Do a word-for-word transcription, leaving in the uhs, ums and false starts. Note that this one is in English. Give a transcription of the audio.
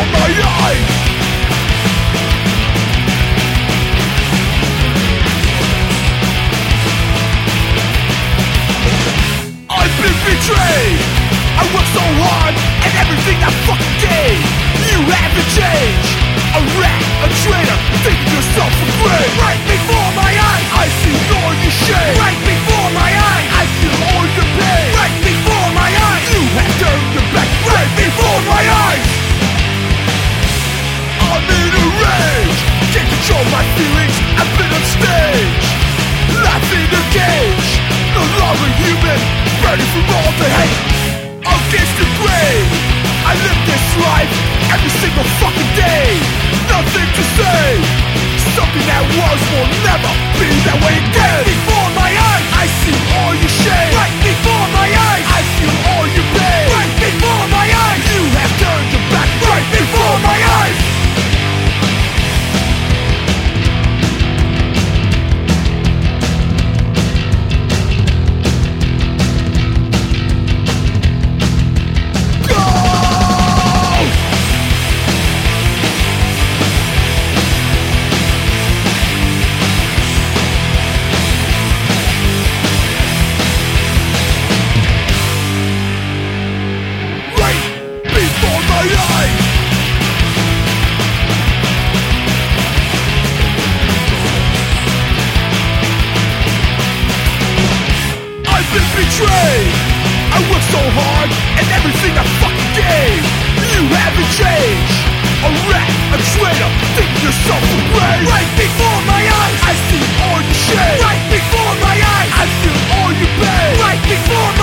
before my eyes. I've been betrayed. I worked so hard and everything I fucking gave. You haven't changed. A rat, a traitor, thinking yourself a grave. Right before my eyes, I see all your shame. Right before my eyes, I feel all your pain. Right before my eyes, you have turned your back. Right before my eyes, I'm in a rage. Can't control my feelings, I've been on stage. Life in a cage, no longer human, burning from all the hate. Against the grave, I live this life every single fucking day. Nothing to say, something that was will never be that way again. Right before my eyes, I see all your shame. Right before my eyes, I feel all your pain. Right before my eyes, you have turned your back. Right before my eyes. Betrayed. I worked so hard and everything I fucking gave. You haven't changed. A rat, a traitor, think yourself a grave. Right before my eyes, I see all your shame. Right before my eyes, I feel all your pain. Right before my